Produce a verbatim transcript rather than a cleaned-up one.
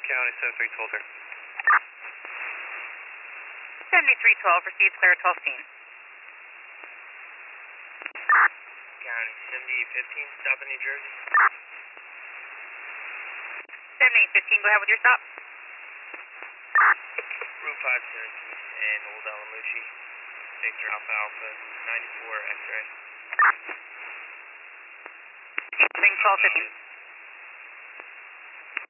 County seventy-three twelve there. seventy-three twelve, received, clear twelve fifteen. County seventy-eight fifteen, stop in New Jersey. seventy-eight fifteen, go ahead with your stop. Route five seventeen and Old Alamushi. Victor Alpha Alpha ninety-four X-ray. twelve fifteen.